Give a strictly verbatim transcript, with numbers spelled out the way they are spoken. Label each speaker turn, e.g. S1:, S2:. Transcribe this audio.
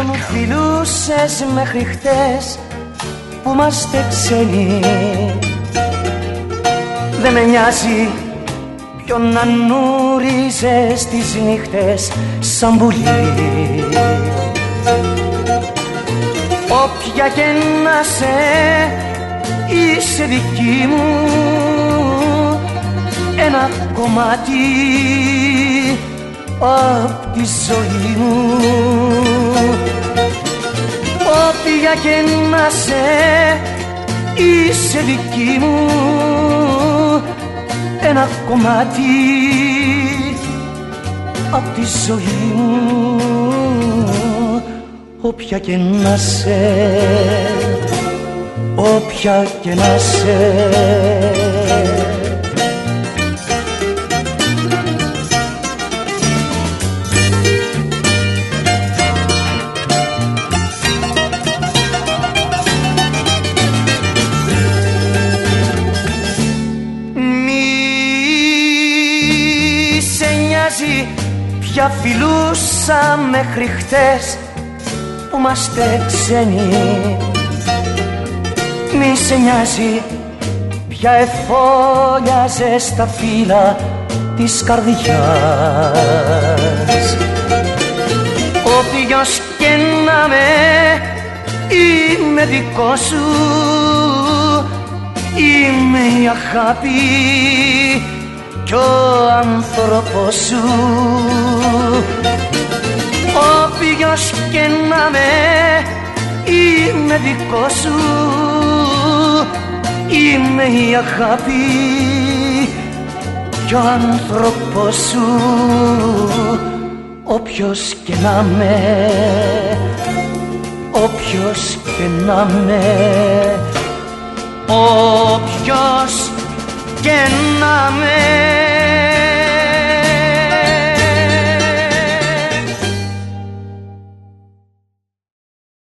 S1: μου φιλούσες μέχρι χτες που είμαστε ξένοι, δεν με νοιάζει ποιον να νουρίζες τις νύχτες σαν πουλί. Όποια και να σε είσαι δική μου, ένα κομμάτι απ' τη ζωή μου. Όποια και να σε είσαι δική μου, ένα κομμάτι απ' τη ζωή μου. Όποια και να σε, όποια και να σε. Πια φιλούσα μέχρι χτες που είμαστε ξένοι, μη σε νοιάζει πια εφόλιαζες τα φύλλα της καρδιάς. Όποιος και να με είμαι δικό σου, είμαι η αγάπη κι ο άνθρωπος σου. Όποιος και να με είμαι δικό σου, είμαι η αγάπη κι ο άνθρωπος σου. Όποιος και να με, όποιος και να με, όποιος και να με.